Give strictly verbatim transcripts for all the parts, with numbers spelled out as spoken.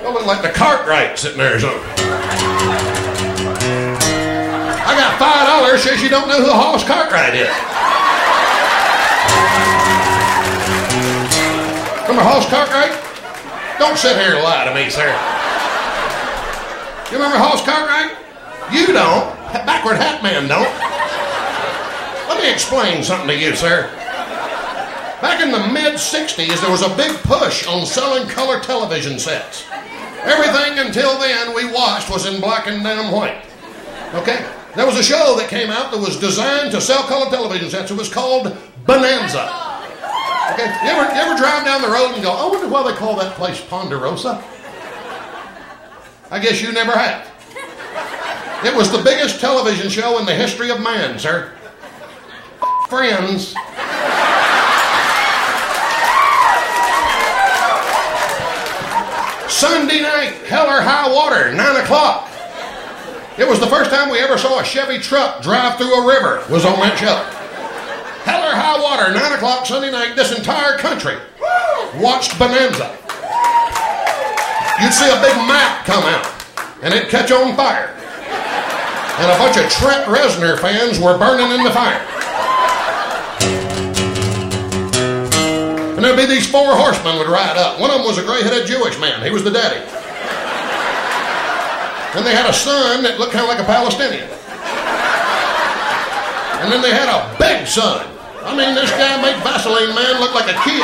I look like the Cartwright sitting there or something. I got five dollars, says you don't know who Hoss Cartwright is. Remember Hoss Cartwright? Don't sit here and lie to me, sir. You remember Hoss Cartwright? You don't. Backward Hat Man don't. Let me explain something to you, sir. Back in the mid sixties, there was a big push on selling color television sets. Everything until then we watched was in black and damn white. Okay? There was a show that came out that was designed to sell color television sets. It was called Bonanza. Okay? You ever, you ever drive down the road and go, I wonder why they call that place Ponderosa? I guess you never have. It was the biggest television show in the history of man, sir. Friends. Sunday night, hell or high water, nine o'clock. It was the first time we ever saw a Chevy truck drive through a river, was on that show. Hell or high water, nine o'clock Sunday night, this entire country watched Bonanza. You'd see a big map come out, and it'd catch on fire. And a bunch of Trent Reznor fans were burning in the fire. And there'd be these four horsemen would ride up. One of them was a gray-headed Jewish man. He was the daddy. Then they had a son that looked kind of like a Palestinian. And then they had a big son. I mean, this guy made Vaseline Man look like a kid.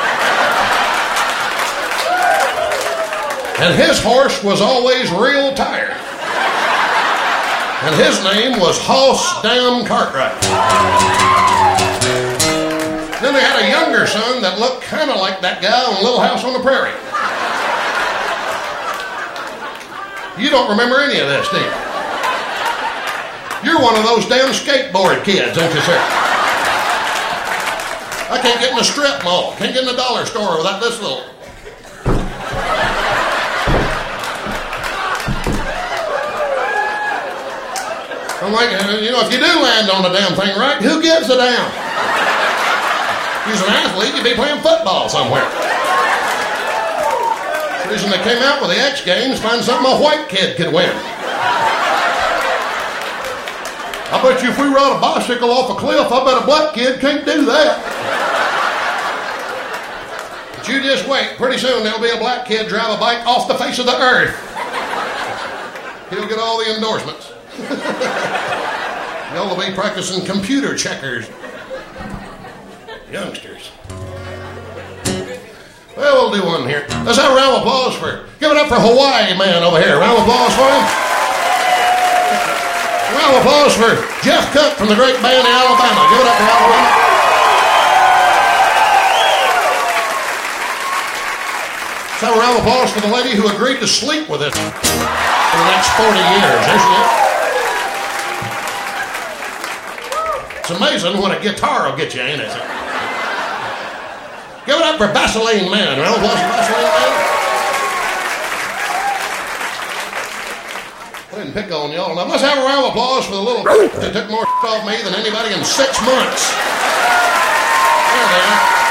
And his horse was always real tired. And his name was Hoss Damn Cartwright. Then they had a younger son that looked kind of like that guy on Little House on the Prairie. You don't remember any of this, do you? You're one of those damn skateboard kids, ain't you, sir? I can't get in a strip mall, can't get in a dollar store without this little... I'm like, you know, if you do land on the damn thing right, who gives a damn? If he's an athlete, you'd be playing football somewhere. The reason they came out with the X Games, find something a white kid could win. I bet you if we rode a bicycle off a cliff, I bet a black kid can't do that. But you just wait. Pretty soon there'll be a black kid drive a bike off the face of the earth. He'll get all the endorsements. Y'all will be practicing computer checkers. Youngsters. Well, we'll do one here. Let's have a round of applause for, give it up for Hawaii Man over here. Round of applause for him. A round of applause for Jeff Cook from the great band in Alabama. Give it up for Alabama. Let's have a round of applause for the lady who agreed to sleep with us for the next forty years. There she is. It's amazing what a guitar will get you, ain't it? Give it up for Vaseline Man. Round of applause for Vaseline Man. I didn't pick on y'all enough. Let's have a round of applause for the little that took more off me than anybody in six months. There they are.